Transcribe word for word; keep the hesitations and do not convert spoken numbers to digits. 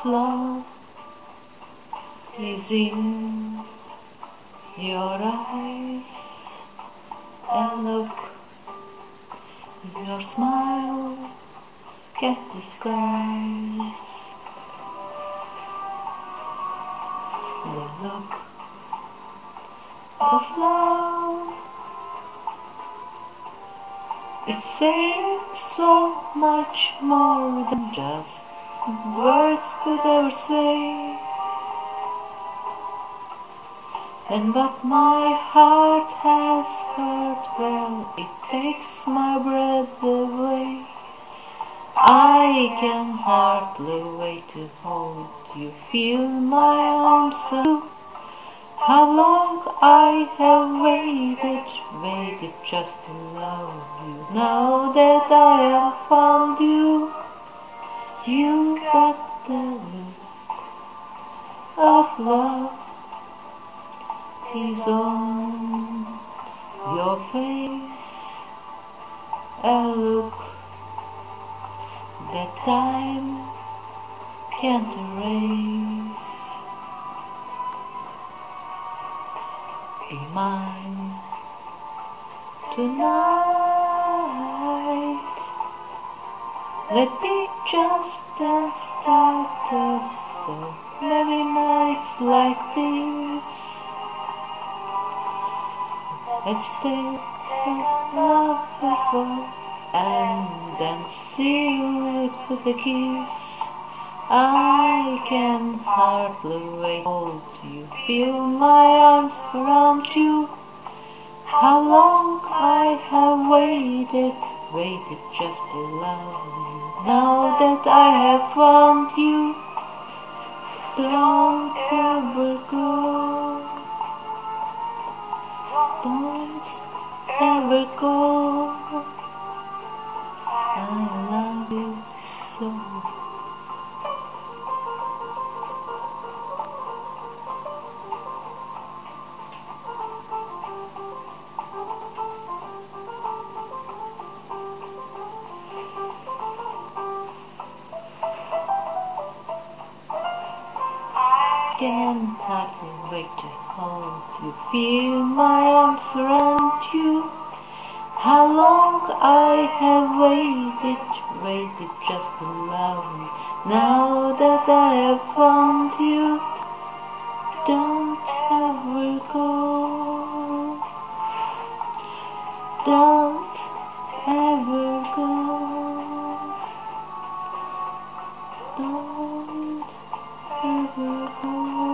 of love is in your eyes, and look, your smile can't disguise the look of love. It says so much more than just words could ever say. And what my heart has heard, well, it takes my breath away. I can hardly wait to hold you, feel my arms around you. How long I have waited, waited just to love you. Now that I have found you, you got the look of love is on your face, a look that time can't erase. Be mine tonight. Let me just the start of so many nights like this. Let's take a love first one and then seal it with a kiss. I can hardly wait to hold you, feel my arms around you. How long I have waited, waited just to love you. Now that I have found you, don't ever go, don't ever go. I love you so. I can hardly wait to hold you, feel my arms around you. How long I have waited, waited just to love you. Now that I have found you, don't ever go, don't ever go, don't ever go.